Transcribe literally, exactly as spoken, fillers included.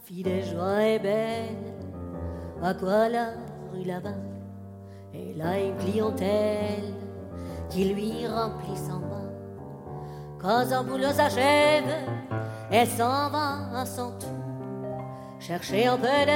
fille des joies est belle, à quoi la rue là-bas? Elle a une clientèle qui lui remplit son bas. Quand son boulot s'achève, elle s'en va à son tour chercher un peu de